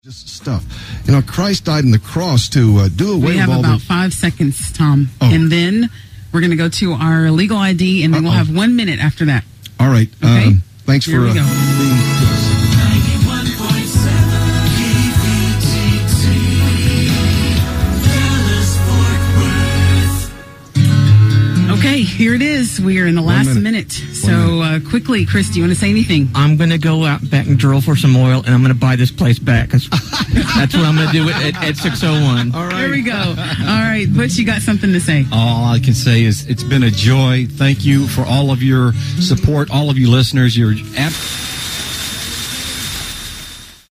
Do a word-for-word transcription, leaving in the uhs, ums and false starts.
Just stuff. You know, Christ died on the cross to uh, do away We have with all about the... five seconds, Tom. Oh. And then we're going to go to our legal I D, and then Uh-oh. we'll have one minute after that. All right. Okay. Um, thanks Here for we uh, go. being with us. ninety-one point seven K V T T, Dallas, Fort Worth. Okay, here it is. We are in the last minute. minute. So uh, quickly, Chris, do you want to say anything? I'm going to go out back and drill for some oil, and I'm going to buy this place back. 'Cause that's what I'm going to do at, at, at six oh one. All right. Here we go. All right, Butch, you got something to say. All I can say is it's been a joy. Thank you for all of your support, all of you listeners. You're ab-